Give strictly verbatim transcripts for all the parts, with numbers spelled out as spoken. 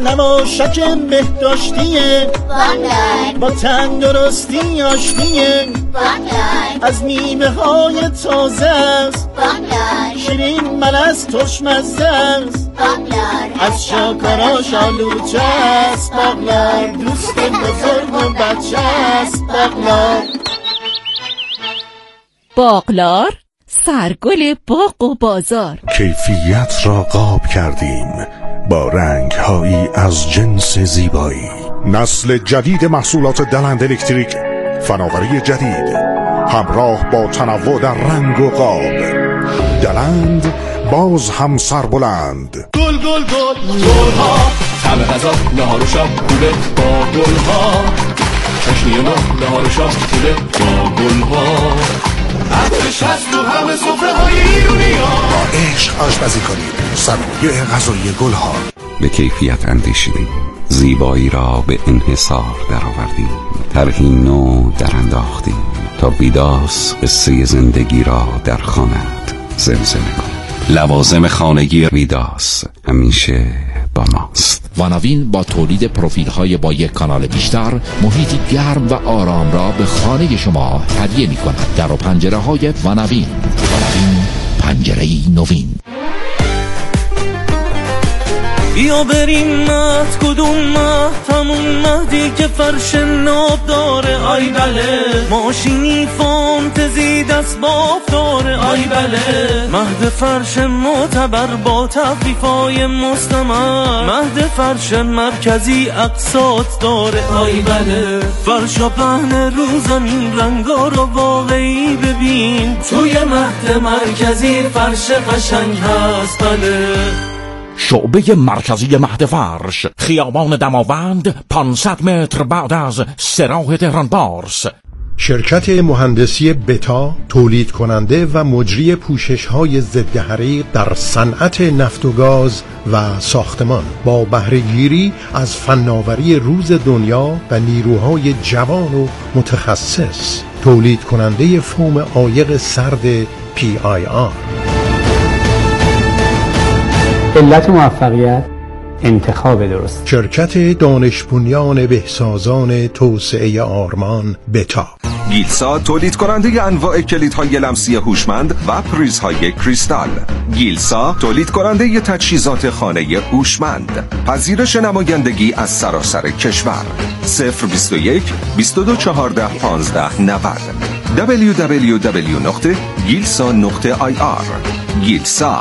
نماشک بهداشتیه، با تندرستی آشتیه، از میوه های تازه است، شیرین ملس ترشمزه است، از شاکاراش آلوچه است. باغلار دوست بزرگ و بچه است. باغلار باغلار سرگل باغ و بازار. کیفیت را قاب کردیم با رنگ‌هایی از جنس زیبایی. نسل جدید محصولات دلند الکتریک، فناوری جدید همراه با تنوع در رنگ و قاب. دلند باز هم سربلند. گل گل گل گل ها، طعم غذا نهار و شام خوبه با گل ها. چشمی ما نهار و شام خوبه با گل ها. عطرش هست تو همه سفره های ایرونی ها. با عشق آشپزی کنید. صنایع غذایی گل ها. به کیفیت اندیشیدیم، زیبایی را به انحصار درآوردیم، طرحی نو در انداختیم تا ویداس قصه زندگی را در خانه‌ات زمزمه کند. لوازم خانگی ویداس همیشه با ماست. واناوین با تولید پروفیل های با یک کانال بیشتر، محیطی گرم و آرام را به خانه شما هدیه می کند. در و پنجره های واناوین. واناوین، پنجره نوین. بیا بریم مهد، کدوم مهد؟ همون مهدی که فرش ناب داره. آی بله، ماشینی فانتزی دست باف داره. آی بله، مهد فرش معتبر با تخفیفای مستمر. مهد فرش مرکزی اقساط داره. آی بله، فرشا پهن رو زمین، رنگا رو واقعی ببین. توی مهد مرکزی فرش قشنگ هست. بله، شعبه مرکزی مهد فرش، خیابان دماوند، پانصد متر بعد از سراح تهران بارس. شرکت مهندسی بتا، تولید کننده و مجری پوشش‌های ضد حریق در صنعت نفت و گاز و ساختمان، با بهره‌گیری از فناوری روز دنیا و نیروهای جوان و متخصص، تولید کننده فوم عایق سرد پی آی آر. علت موفقیت انتخاب درست. شرکت دانش بنیان بهسازان توسعه آرمان بتا. گیلسا تولید کننده انواع کلیدهای لمسی هوشمند و پریزهای کریستال. گیلسا تولید کننده تجهیزات خانه هوشمند. پذیرش نمایندگی از سراسر کشور. صفر بیست و یک بیست و دو چهارده پانزده نود. دبلیو دبلیو دبلیو نقطه گیلسا نقطه آی آر. گیلسا.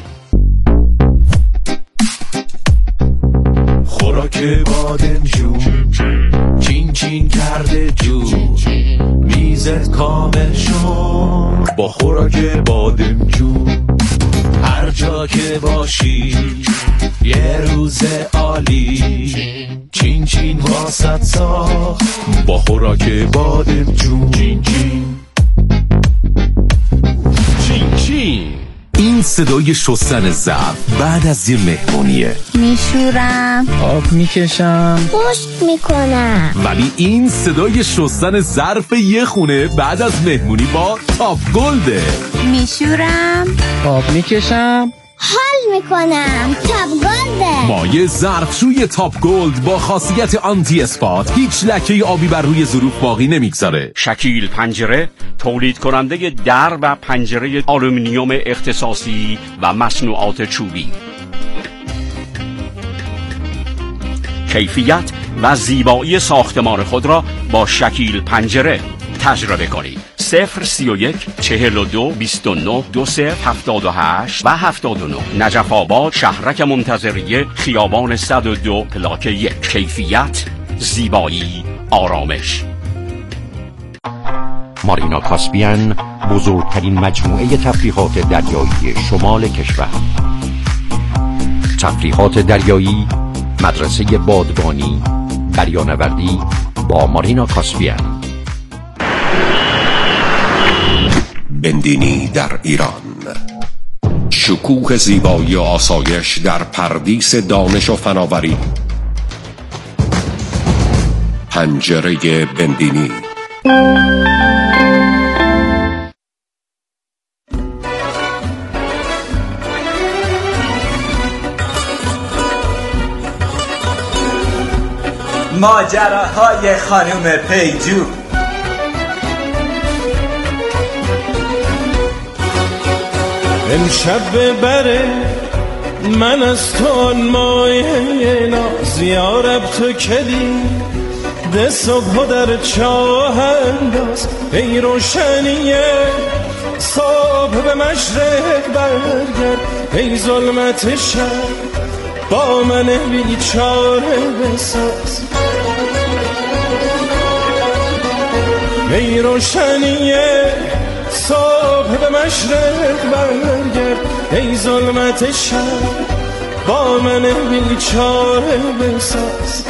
خوراک بادمجون چین چین کرده جو، میزت کامل شد با خوراک بادمجون. هر جا که باشی یه روز عالی، چین چین واسط ساخت با خوراک بادمجون. چین چین چین چین. این صدای شستن ظرف بعد از یه مهمونیه. میشورم، آب میکشم، پشت میکنم. ولی این صدای شستن ظرف یه خونه بعد از مهمونی با تاپ گلده. میشورم، آب میکشم، حال میکنم. تاپ گلده. مایع ظرفشوی تاپ گلد با خاصیت آنتی اسپات هیچ لکه آبی بر روی ظروف باقی نمیگذاره. شکیل پنجره، تولید کننده در و پنجره آلومینیوم اختصاصی و مصنوعات چوبی. کیفیت و زیبایی ساختمان خود را با شکیل پنجره تجربه کنید. صفر سی و یک چهل و دو بیست و نه دو صفر هفتاد و هشت و هفتاد و نه. نجف آباد، شهرک منتظریه، خیابان صد و دو پلاک یک. کیفیت، زیبایی، آرامش. مارینا کاسپین، بزرگترین مجموعه تفریحات دریایی شمال کشور. تفریحات دریایی، مدرسه بادبانی، دریانوردی با مارینا کاسپین. بندینی در ایران، شکوه زیبایی و آسایش در پردیس دانش و فناوری. پنجره بندینی. ماجراهای خانم پیجو. امشب ببره من از تو آن مایه ناز، یارب تو کدی ده صبح در چاه انداز. ای روشنیه صبح به مشرق برگرد، ای ظلمت شب با من بیچاره بساز. ای روشنیه صبح به مشرق برگرد، ای ظلمت شب با من بیچاره بساز.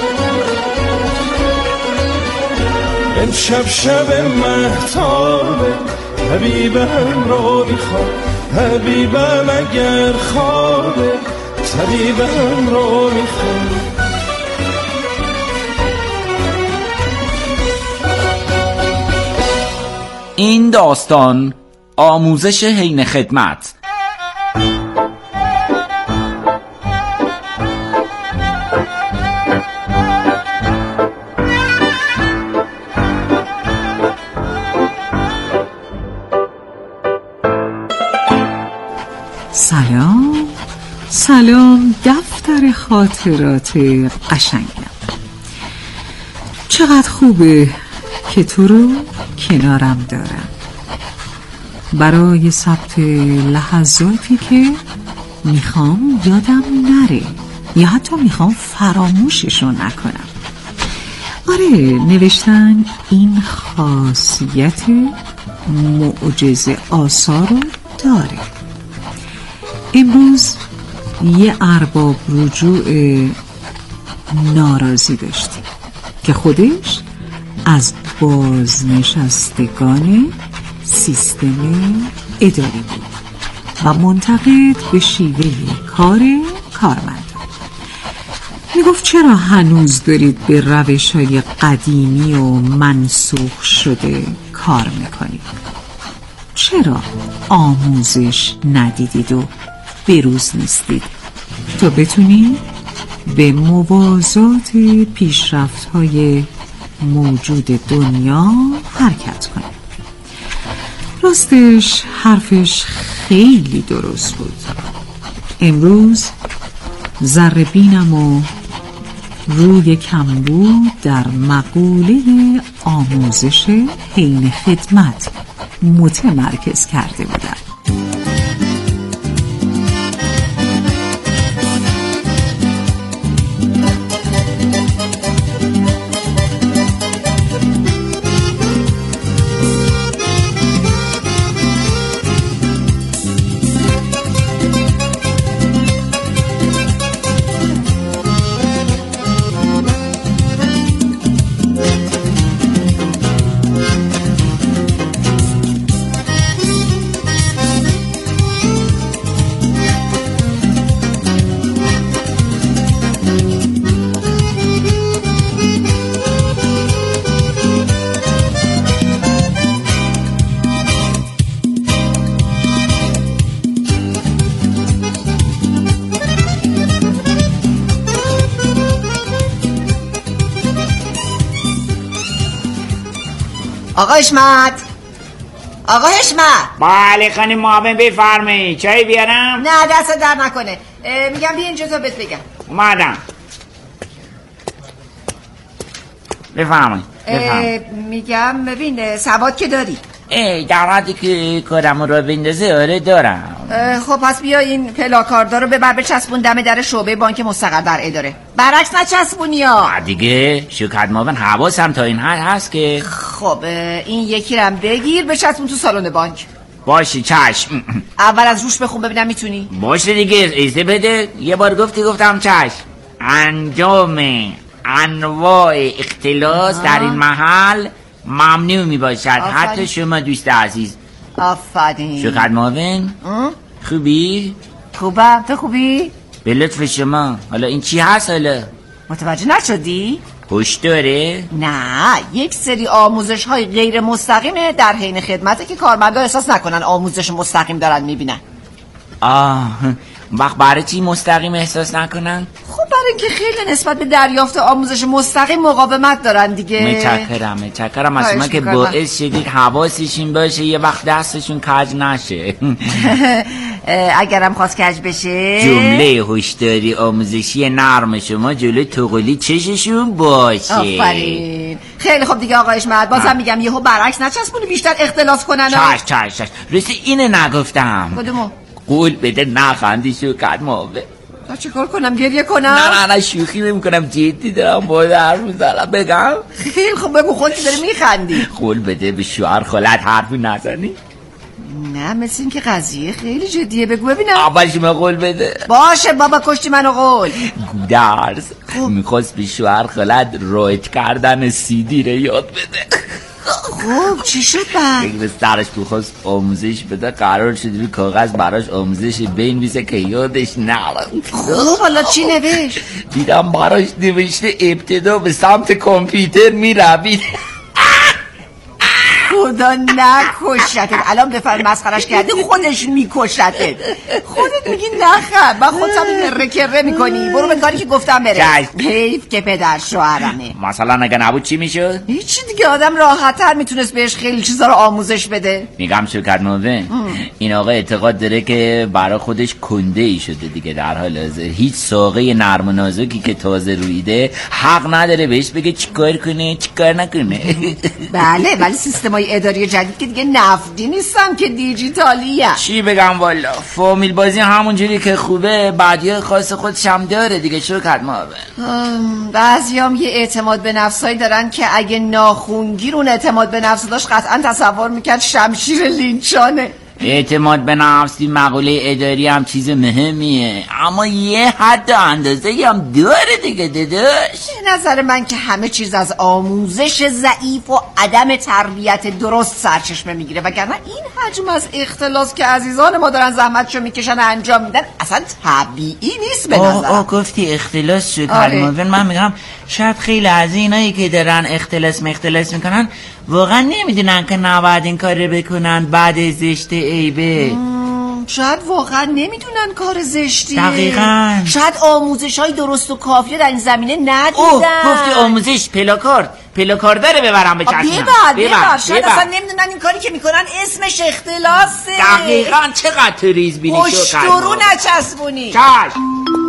امشب شب مهتابه، حبیبم رو میخوام، حبیبم اگر خوابه طبیبم رو میخوام. این داستان آموزش حین خدمت. سلام سلام دفتر خاطرات قشنگم. چقدر خوبه که تو رو کنارم دارم برای ثبت لحظاتی که میخوام یادم نره یا حتی میخوام فراموششو نکنم. آره، نوشتن این خاصیت معجزه آسا رو داره. امروز یه ارباب رجوع ناراضی داشتیم که خودش از بازنشستگان سیستم اداری بود و منتقد به شیوه کار کارمندان. میگفت چرا هنوز دارید به روش‌های قدیمی و منسوخ شده کار میکنید؟ چرا آموزش ندیدید و بروز نیستید تا بتونید به موازات پیشرفت‌های موجود دنیا حرکت کنید؟ راستش حرفش خیلی درست بود. امروز ذره بینم و روی کمبود در مقوله آموزش حین خدمت متمرکز کرده بودم. آقا حشمت، آقا حشمت. بله خانم معاون بفرمایید. چای بیارم؟ نه دست در نکنه. میگم بیا اینجا تا بهت بگم. اومدم. بفرمایید. میگم ببین سواد که داری؟ ای در حدی که کارم رو بندازه آره دارم. خب پس بیا این پلاکاردا رو ببر بچسبون دم در شعبه بانک مستقر در اداره. برعکس نچسبونی ها دیگه. شکایت معاون حواسم تا این حد هست که. خب این یکی رو بگیر بچسبون تو سالن بانک. باشه چشم. اول از روش بخون ببینم میتونی. باشه دیگه ایزه بده. یه بار گفتی گفتم چشم. انجام انواع اختلاس آه. در این محل ممنوع می باشد. حتی شما دوست عزیز. آفرین. شکر معاون خوبی؟ خوبم. تو خوبی؟ به لطف شما. حالا این چی هست حالا؟ متوجه نشدی؟ هوش داره؟ نه یک سری آموزش های غیر مستقیمه در حین خدمته که کارمندا احساس نکنن آموزش مستقیم دارن میبینن. آه وقت برای چی مستقیم احساس نکنن؟ خب اینکه خیلی نسبت به دریافت آموزش مستقیم مقاومت دارن دیگه. متشکرم متشکرم از شما که باعث شدید حواسشون باشه یه وقت دستشون کج نشه. اگرم خواست کج بشه جمله هشداری آموزشی نرم شما جلوی توقلی چششون باشه. آفرین. خیلی خوب دیگه آقا حشمت، بازم میگم یهو برعکس نچسبونی بیشتر اختلاس کنن. چش چش چش راستی اینه نگفتم. کدومو؟ قول بده نخندی شوکت ماوه. تا چه کار کنم؟ گریه کنم؟ نه نه نه شوخی نمی‌کنم، جدی دارم باید حرف میزنم. بگم؟ خیلی خوب بگو، خودت داری میخندی. قول بده به شوهر خالت حرفی نزنی. نه مثل این که قضیه خیلی جدیه، بگو ببینم. اولش ما قول بده. باشه بابا کشتی منو قول. گودرز میخواست به شوهر خالت رایت کردن سیدی رو یاد بده. خب چی شد بعد؟ بگه سرش بخواست آموزش بده، قرار شد روی کاغذ براش آموزش بنویسه که یادش نره. خب حالا چی نوشت؟ دیدم براش نوشته ابتدا به سمت کامپیوتر میروید. خدا نکشتت. الان بفرم مسخرش کردی خودش میکشتت. خودت میگی نخم، من خودم نره کره میکنی. برو به کاری که گفتم بره. حیف که پدر شوهرمه. مثلا اگه نبود چی میشد؟ هیچی دیگه، آدم راحت‌تر میتونست بهش خیلی چیزا رو آموزش بده. میگم شوکت نوه این آقا اعتقاد داره که برای خودش کنده ای شده دیگه. در حال حاضر هیچ ساقه نرم و نازکی که تازه رویده حق نداره بهش بگه چیکار کنه چیکار نکنه. بله ولی سیستمای اداری جدید که دیگه نفتی نیستن که دیجیتالیه. چی بگم والا، فامیل بازی همونجوری که خوبه بعدی خاص خودش هم داره دیگه. شوکت ما بعضیام یه اعتماد به نفسایی دارن که اگه ناخونگیر اون اعتماد به نفس داشت قطعا تصور میکرد شمشیر لینچانه. اعتماد به نفس این مقوله اداری هم چیز مهمیه، اما یه حد اندازه هم داره دیگه داداش. به نظر من که همه چیز از آموزش ضعیف و عدم تربیت درست سرچشمه میگیره، وگرنه این حجم از اختلاس که عزیزان ما دارن زحمتشو میکشن انجام میدن اصلا طبیعی نیست به نظر. آه گفتی اختلاس شد. آره. من میگم شاید خیلی از اینایی که دارن اختلاس مختلاس میکنن واقعا نمیدونن که نباید این کار رو بکنن، بعد زشته عیبه. شاید واقعا نمیدونن کار زشتیه. دقیقاً. شاید آموزش های درست و کافیه در این زمینه ندیدن. اوه گفتی آموزش پلاکارد پلاکارد داره ببرم به چشمم. ببر ببر شاید اصلا نمیدونن این کاری که میکنن اسمش اختلاسه. دقیقاً. چقدر تو ریز بینی شو پشت رو نچسبونی. چشم.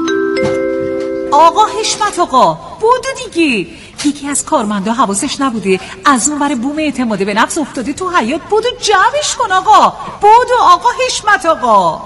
آقا حشمت آقا بودو دیگه. یکی از کارمندا حواسش نبوده از اون ور بوم اعتماد به نفس افتاده تو حیاط. بودو جمعش کن آقا. بودو آقا حشمت آقا.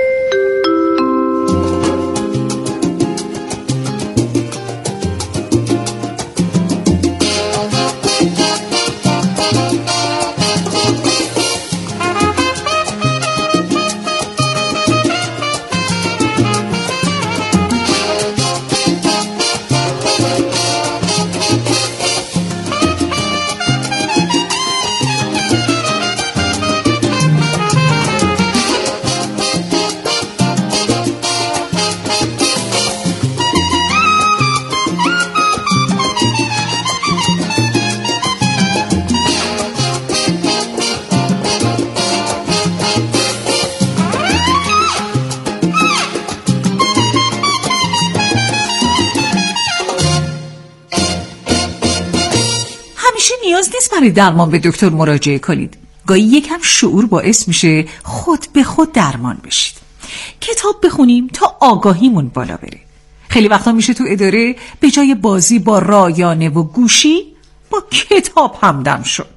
نیاز نیست برای درمان به دکتر مراجعه کنید. گاهی یکم شعور باعث میشه خود به خود درمان بشید. کتاب بخونیم تا آگاهیمون بالا بره. خیلی وقتا میشه تو اداره به جای بازی با رایانه و گوشی با کتاب همدم شد.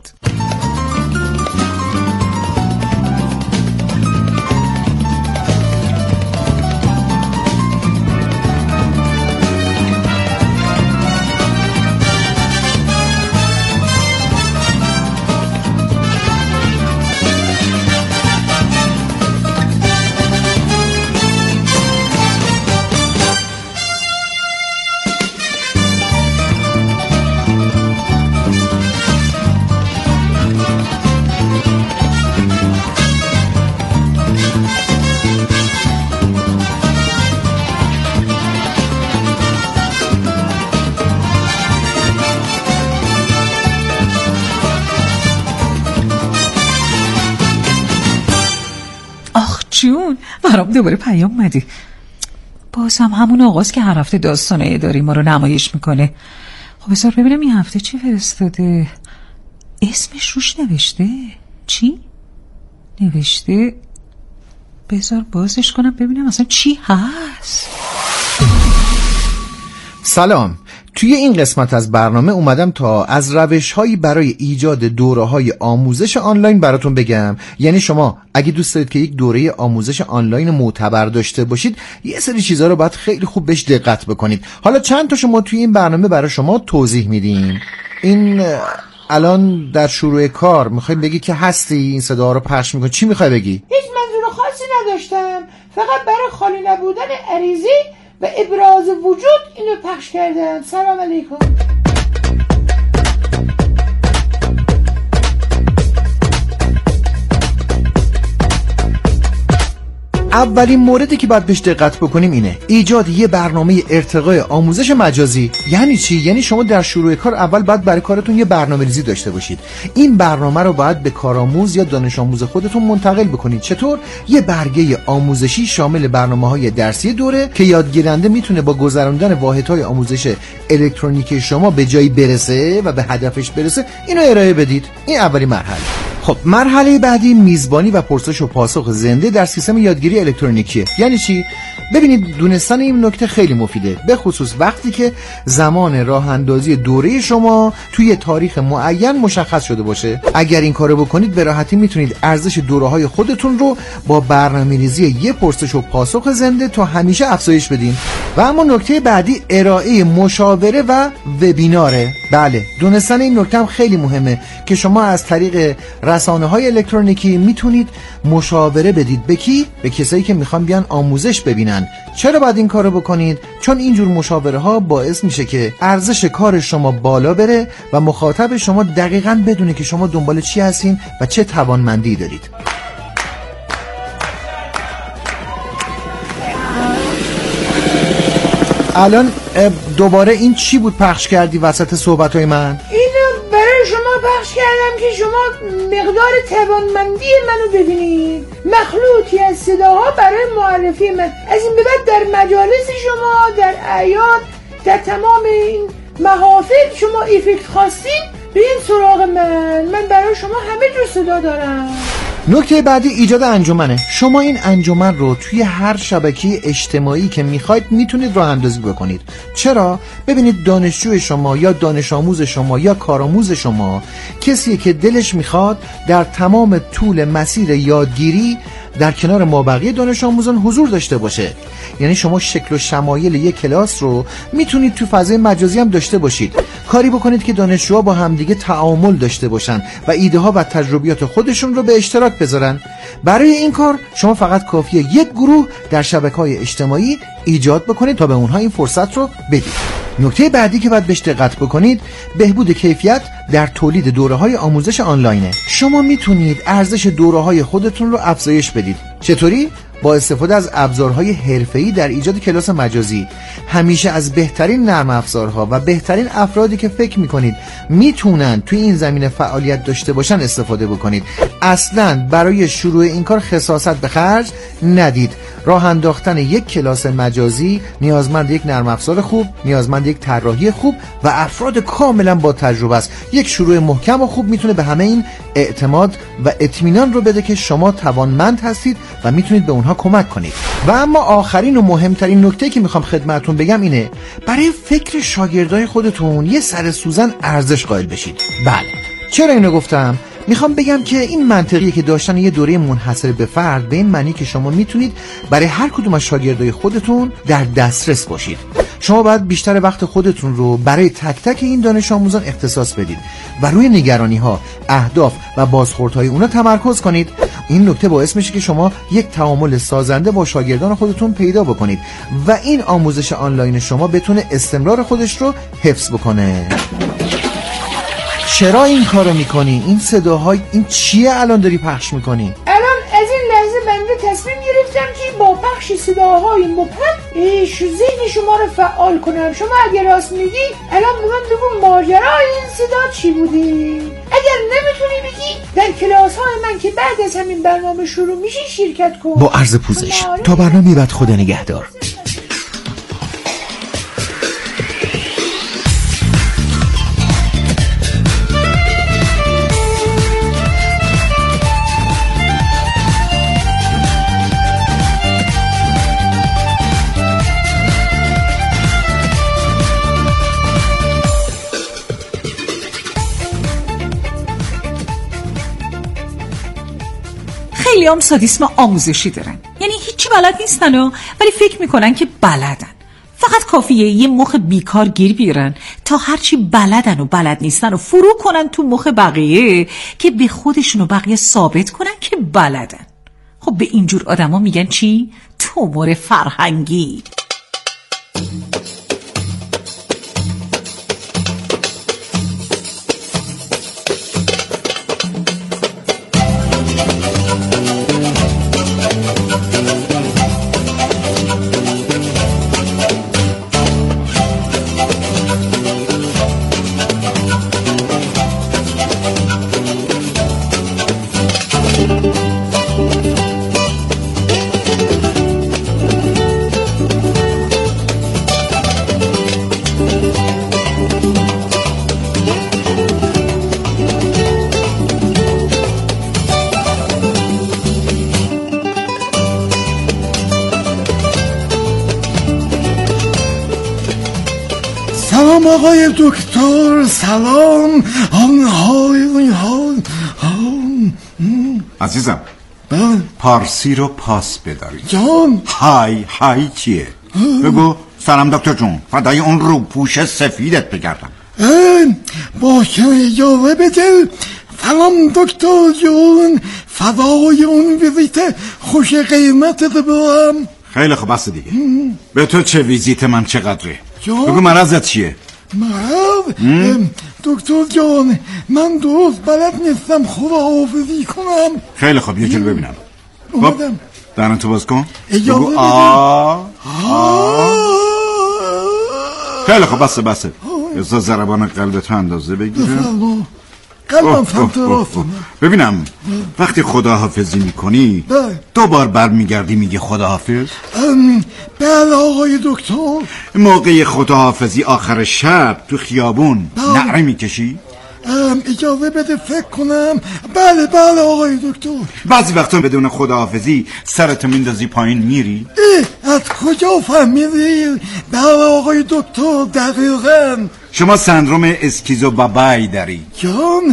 جون برام دوباره پیام اومده. باز هم همون آغاز که هر هفته داستان اداری ما رو نمایش میکنه. خب بذار ببینم این هفته چی فرستاده. اسمش روش نوشته؟ چی؟ نوشته؟ بذار بازش کنم ببینم اصلا چی هست. سلام، توی این قسمت از برنامه اومدم تا از روش‌هایی برای ایجاد دوره‌های آموزش آنلاین براتون بگم. یعنی شما اگه دوست دارید که یک دوره آموزش آنلاین معتبر داشته باشید، یه سری چیزا رو باید خیلی خوب بهش دقت بکنید. حالا چند تاشو ما توی این برنامه برای شما توضیح میدیم. این الان در شروع کار میخوای بگی که هستی این صدا رو پخش میکنی، چی میخوای بگی؟ هیچ منظور خاصی نداشتم، فقط برای خالی نبودن عریضی و ابراز وجود اینو پخش کردم. سلام علیکم. اولین موردی که باید بهش دقت بکنیم اینه ایجاد یه برنامه ارتقای آموزش مجازی. یعنی چی؟ یعنی شما در شروع کار اول باید برای کارتون یه برنامه‌ریزی داشته باشید. این برنامه رو باید به کارآموز یا دانش آموز خودتون منتقل بکنید. چطور؟ یه برگه آموزشی شامل برنامه‌های درسی دوره که یادگیرنده میتونه با گذراندن واحدهای آموزش الکترونیکی شما به جایی برسه و به هدفش برسه. اینو ارائه بدید. این اولین مرحله. خب مرحله بعدی میزبانی و پرسش و پاسخ زنده در سیستم یادگیری الکترونیکیه. یعنی چی؟ ببینید دونستن این نکته خیلی مفیده، به خصوص وقتی که زمان راه اندازی دوره شما توی تاریخ معین مشخص شده باشه. اگر این کارو بکنید به راحتی میتونید ارزش دوره‌های خودتون رو با برنامه‌ریزی یه پرسش و پاسخ زنده تا همیشه افزایش بدین. و اما نکته بعدی ارائه مشاوره و وبیناره. بله، دونستن این نکته هم خیلی مهمه که شما از طریق رسانه‌های الکترونیکی میتونید مشاوره بدید. به کی؟ به کسایی که میخوان بیان آموزش ببینن. چرا باید این کارو بکنید؟ چون اینجور مشاوره ها باعث میشه که ارزش کار شما بالا بره و مخاطب شما دقیقاً بدونه که شما دنبال چی هستین و چه توانمندی دارید. الان دوباره این چی بود پخش کردی وسط صحبت‌های من؟ اینو برای شما پخش کردم که شما مقدار توانمندی منو ببینید. مخلوطی از صداها برای معرفی من. از این به بعد در مجالس شما، در اعیاد، در تمام این محافل شما افکت خواستین بیاین سراغ من. من برای شما همه جور صدا دارم. نکته بعدی ایجاد انجمنه. شما این انجمن رو توی هر شبکه اجتماعی که میخواید میتونید راه اندازی بکنید. چرا؟ ببینید دانشجوی شما یا دانش آموز شما یا کارآموز شما کسیه که دلش میخواد در تمام طول مسیر یادگیری در کنار ما بقیه دانش آموزان حضور داشته باشه. یعنی شما شکل و شمایل یک کلاس رو میتونید تو فضای مجازی هم داشته باشید. کاری بکنید که دانشجوها با همدیگه تعامل داشته باشن و ایده ها و تجربیات خودشون رو به اشتراک بذارن. برای این کار شما فقط کافیه یک گروه در شبکه‌های اجتماعی ایجاد بکنید تا به اونها این فرصت رو بدید. نکته بعدی که باید بهش دقت بکنید بهبود کیفیت در تولید دوره‌های آموزش آنلاینه. شما میتونید ارزش دوره‌های خودتون رو افزایش بدید. چطوری؟ با استفاده از ابزارهای حرفه‌ای در ایجاد کلاس مجازی. همیشه از بهترین نرم افزارها و بهترین افرادی که فکر میکنید میتونن توی این زمینه فعالیت داشته باشن استفاده بکنید. اصلاً برای شروع این کار خساست به خرج ندید. راه انداختن یک کلاس مجازی نیازمند یک نرم افزار خوب، نیازمند یک طراحی خوب و افراد کاملا با تجربه است. یک شروع محکم و خوب میتونه به همه این اعتماد و اطمینان رو بده که شما توانمند هستید و میتونید به اونها کمک کنید. و اما آخرین و مهمترین نکته که میخوام خدمتتون بگم اینه برای فکر شاگردای خودتون یه سر سوزن ارزش قائل بشید. بله، چرا اینو گفتم؟ میخوام بگم که این منطقیه که داشتن یه دوره منحصر به فرد به این معنی که شما میتونید برای هر کدوم از شاگردای خودتون در دسترس باشید. شما باید بیشتر وقت خودتون رو برای تک تک این دانش آموزان اختصاص بدید و روی نگرانی ها، اهداف و بازخوردهای اونا تمرکز کنید. این نکته باعث میشه که شما یک تعامل سازنده با شاگردان خودتون پیدا بکنید و این آموزش آنلاین شما بتونه استمرار خودش رو حفظ بکنه. چرا این کارو میکنی؟ این صداهای این چیه الان داری پخش میکنی؟ الان از این لحظه بنده تصمیم گرفتم که با پخش صداهای مبهم ذهن شما رو فعال کنم. شما اگر راست میگی الان به من بگو ماجرای این صدا چی بودی؟ اگر نمیتونی بگی در کلاس های من که بعد از همین برنامه شروع میشه شرکت کن. با عرض پوزش تا برنامه بعد خدا نگهدار. خیلیام سادیسم آموزشی دارن، یعنی هیچی بلد نیستن و ولی فکر میکنن که بلدن. فقط کافیه یه مخ بیکار گیر بیارن تا هرچی بلدن و بلد نیستن و فرو کنن تو مخ بقیه که به خودشون و بقیه ثابت کنن که بلدن. خب به اینجور آدما میگن چی؟ تومور فرهنگی. سلام آقای دکتر، سلام. آنهای های عزیزم بله پارسی رو پاس بداری. جان های های چیه؟ بگو سلام دکتر جون، فدای اون روپوش سفیدت بگردم. باشه اجازه بده. سلام دکتر جون، فدای اون ویزیت خوش قیمتت برم. خیلی خوب بس دیگه. به تو چه ویزیت من چقدره؟ جان بگو مرضت چیه؟ مرض؟ دکتر جان من درست بلد نیستم خداحافظی کنم. خیلی خوب یه جلو ببینم. خب دهنتو تو باز کن. بگو آ خیلی خوب بسه بسه. بذار ضربان قلبت اندازه بگیره. قلبم سمت ببینم وقتی خداحافظی میکنی دو بار برمیگردی میگه خداحافظ؟ بله آقای دکتر. موقع خداحافظی آخر شب تو خیابون نعره میکشی؟ اجازه بده فکر کنم. بله بله آقای دکتر. بعضی وقتا بدون خداحافظی سرتو میندازی پایین میری؟ اه از کجا فهمیدی؟ بله آقای دکتر دقیقاً. شما سندروم اسکیزو بابای داری. جان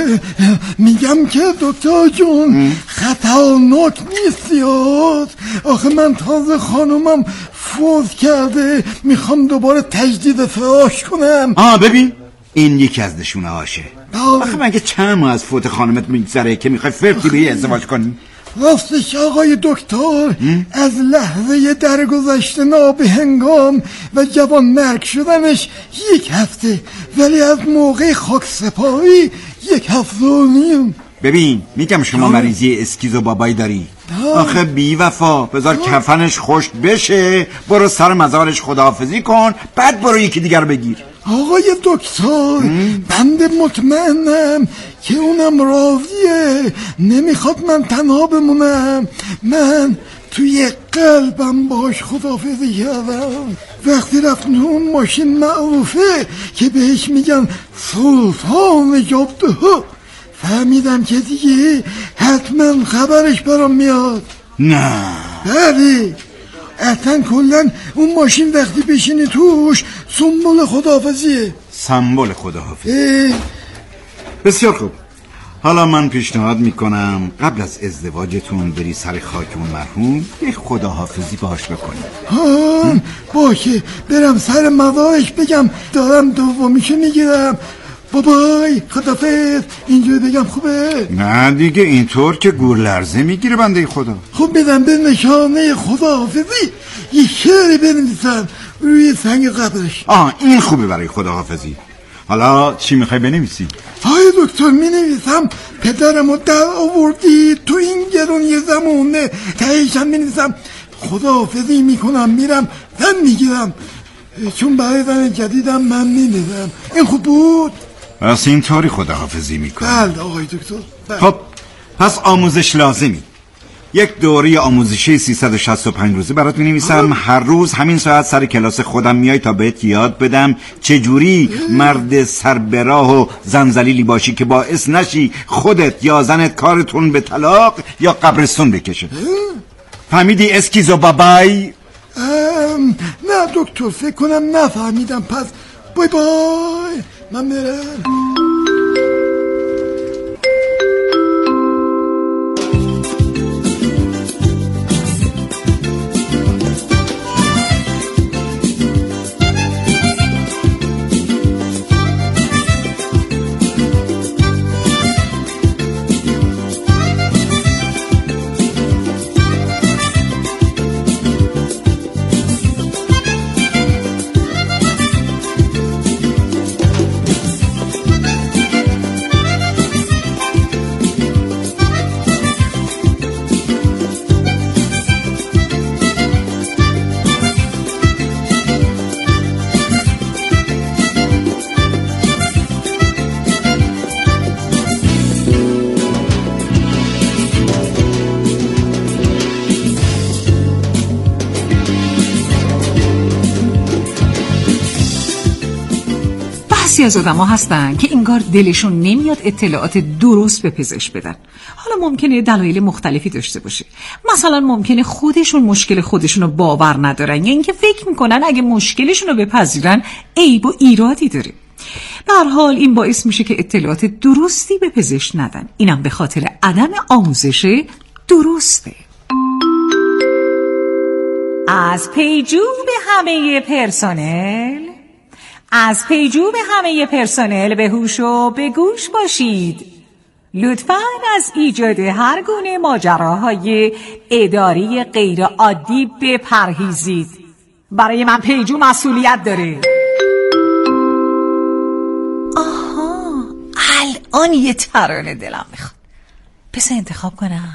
میگم که دکتر جون خطرناک نیست یاد. آخه من تازه خانومم فوت کرده، میخوام دوباره تجدید فراش کنم. آه ببین این یکی از نشونه هاشه. آخه مگه چند ماه از فوت خانمت میگذره که میخوای فرقی به ازدواج کنی؟ راستش آقای دکتر از لحظه درگذشت نابهنگام و جوان مرگ شدنش یک هفته، ولی از موقع خاک سپاری یک هفته و نیم. ببین میگم شما مریضی اسکیزو بابایی داری. آخه بی وفا بذار کفنش خشک بشه، برو سر مزارش خداحافظی کن، بعد برو یکی دیگر بگیر. آقای دکتر بنده مطمئنم که اونم راضیه، نمیخواد من تنها بمونم. من توی قلبم باش خداحافظی کردم. وقتی رفتن اون ماشین معروفه که بهش میگن سلطان جاده ها، فهمیدم که دیگه حتما خبرش برام میاد. نه بله اصلا کلن اون ماشین وقتی بشینی توش سمبل خداحافظیه. سمبل خداحافظی. بسیار خوب، حالا من پیشنهاد میکنم قبل از ازدواجتون بری سر خاک اون مرحوم یک خداحافظی باهاش بکنی. ها باشه برم سر مزارش بگم دارم دومیشو میگیرم، بابای خدافظ، اینجوری بگم خوبه؟ نه دیگه اینطور که گور لرزه میگیره بنده خدا. خب بدم به نشانه خداحافظی یه شعری بنویسم روی سنگ قبرش. آه این خوبه برای خداحافظی. حالا چی میخوای بنویسی؟ های دکتر مینویسم پدرمو در آوردی تو این گرونی زمونه. تهیشم مینویسم خداحافظی میکنم میرم زن میگیرم، چون برای زن جدیدم من نمیدم. این خوب بود؟ پس اینطوری خداحافظی میکنم. بله آقای دکتر بله. خب پس آموزش لازمی. یک دوره آموزشی سیصد و شصت و پنج روزه برات می‌نویسم. هر روز همین ساعت سر کلاس خودم میای تا بهت یاد بدم چجوری مرد سربراه و زنزلیلی باشی که باعث نشی خودت یا زنت کارتون به طلاق یا قبرستون بکشه. فهمیدی اسکیزو بابای؟ نه دکتر فکر کنم نفهمیدم. پس بای بای من میرم. بسیاری از آدم ها هستن که انگار دلشون نمیاد اطلاعات درست به پزشک بدن. حالا ممکنه دلایل مختلفی داشته باشه. مثلا ممکنه خودشون مشکل خودشون رو باور ندارن یا اینکه فکر میکنن اگه مشکلشون رو بپذیرن عیب و ایرادی داره. به هر حال این باعث میشه که اطلاعات درستی به پزشک ندن. اینم به خاطر عدم آموزش درسته. از پیجو به همه پرسنل از پیجو به همه پرسنل به هوش و به گوش باشید. لطفاً از ایجاد هر گونه ماجراهای اداری غیر عادی بپرهیزید. برای من پیجو مسئولیت داره. آها، الان یه ترانه دلم میخواد. بس انتخاب کنم.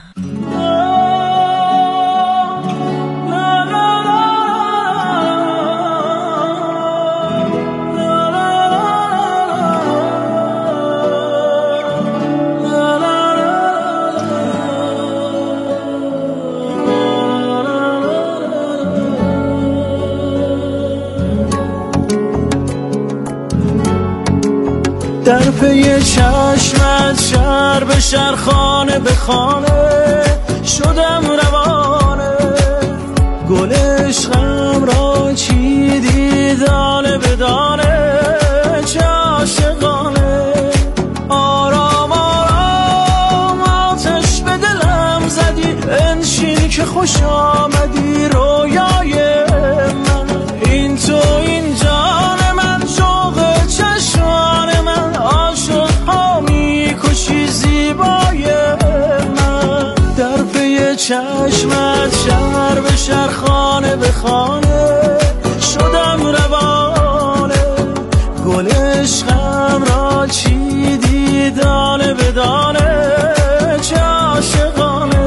در پی چشمت شهر به شهر خانه به خانه شدم روانه، گل عشقم را چیدی دانه به دانه، چه عاشقانه. آرام آرام آتش به دلم زدی، انشین که خوش آمدی رویای من. این تو این جان من، شوق چشمان من، عاشق ها میکشی زیبای من. در پی چشمت شهر به شهر خانه به خانه شدم روانه، گل عشقم را چیدی دانه به دانه، چه عاشقانه.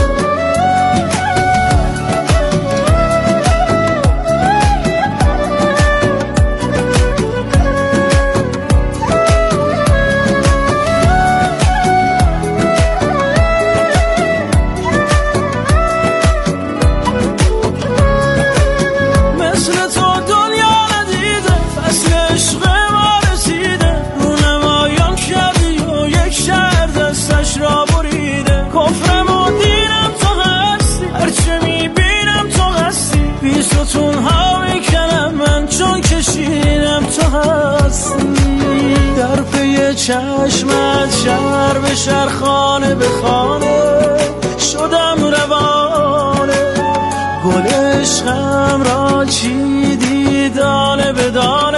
در پی چشمت شهر به شهر خانه به خانه شدم روانه، گل عشقم را چیدی دانه به دانه،